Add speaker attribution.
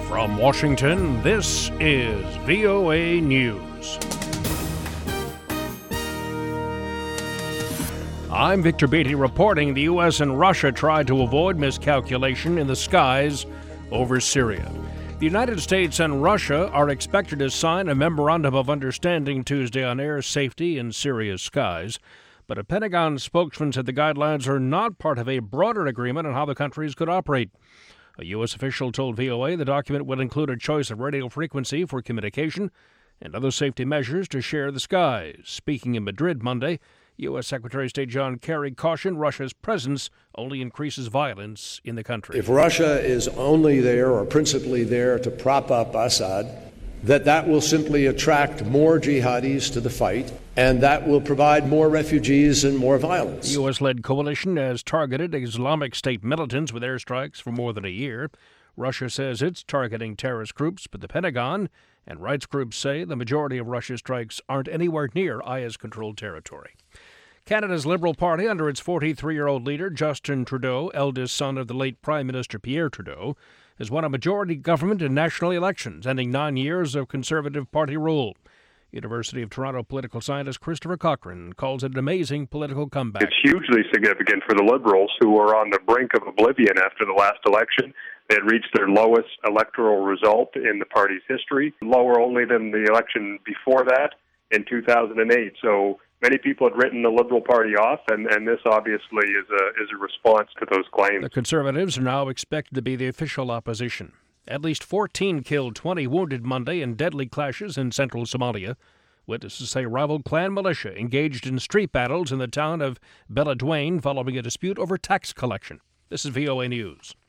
Speaker 1: From Washington, this is VOA News. I'm Victor Beatty reporting the U.S. and Russia tried to avoid miscalculation in the skies over Syria. The United States and Russia are expected to sign a memorandum of understanding Tuesday on air safety in Syria's skies, but a Pentagon spokesman said the guidelines are not part of a broader agreement on how the countries could operate. A U.S. official told VOA the document will include a choice of radio frequency for communication and other safety measures to share the skies. Speaking in Madrid Monday, U.S. Secretary of State John Kerry cautioned Russia's presence only increases violence in the country.
Speaker 2: If Russia is only there or principally there to prop up Assad, that will simply attract more jihadis to the fight, and that will provide more refugees and more violence.
Speaker 1: The U.S.-led coalition has targeted Islamic State militants with airstrikes for more than a year. Russia says it's targeting terrorist groups, but the Pentagon and rights groups say the majority of Russia's strikes aren't anywhere near IS-controlled territory. Canada's Liberal Party, under its 43-year-old leader, Justin Trudeau, eldest son of the late Prime Minister Pierre Trudeau, has won a majority government in national elections, ending 9 years of Conservative Party rule. University of Toronto political scientist Christopher Cochrane calls it an amazing political comeback.
Speaker 3: It's hugely significant for the Liberals, who are on the brink of oblivion after the last election. They had reached their lowest electoral result in the party's history, lower only than the election before that in 2008. So many people had written the Liberal Party off, and this obviously is a response to those claims.
Speaker 1: The Conservatives are now expected to be the official opposition. At least 14 killed, 20 wounded Monday in deadly clashes in central Somalia. Witnesses say rival clan militia engaged in street battles in the town of Beledweyne following a dispute over tax collection. This is VOA News.